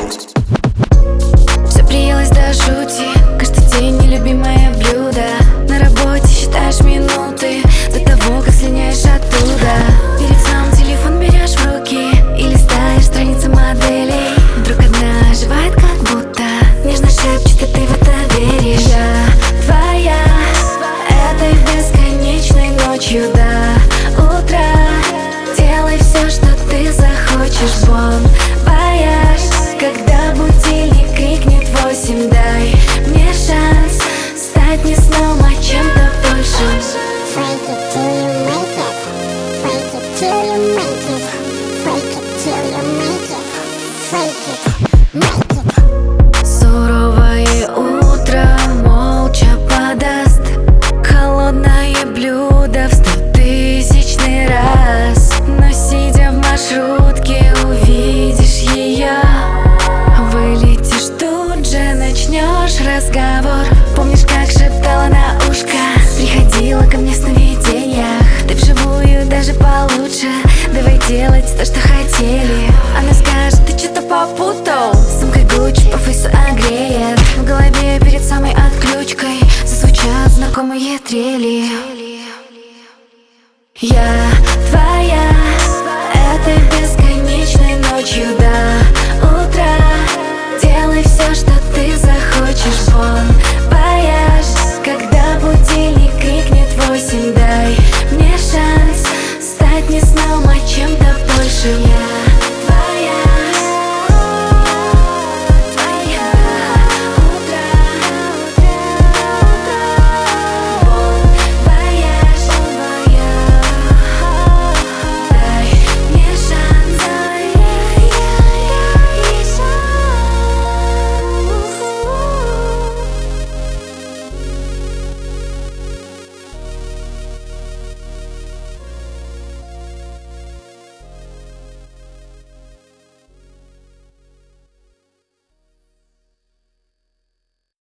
Все приелось до жути, каждый день нелюбимое блюдо. На работе считаешь минуты до того, как слиняешь оттуда. Перед сном телефон берешь в руки и листаешь страницы моделей. Вдруг одна оживает, как будто нежно шепчет, и ты в это веришь. Я твоя этой бесконечной ночью до утра. Делай все, что ты захочешь, бон вояж. Когда будильник крикнет 8, дай мне шанс стать не сном, а чем-то большим. Freak it till you make it. Freak it till you make it. Freak it till you make it. Freak it, make it. Суровое утро молча подаст холодное блюдо в 100-тысячный раз. Но сидя в маршрутке, увидишь ее, вылетишь тут же, начнешь разговор. Помнишь, как шептала на ушко, приходила ко мне в сновидениях. Ты вживую даже получше, давай делать то, что хотели. Она скажет, ты что-то попутал, сумкой Гуччи по фейсу огреет. В голове перед самой отключкой зазвучат знакомые трели.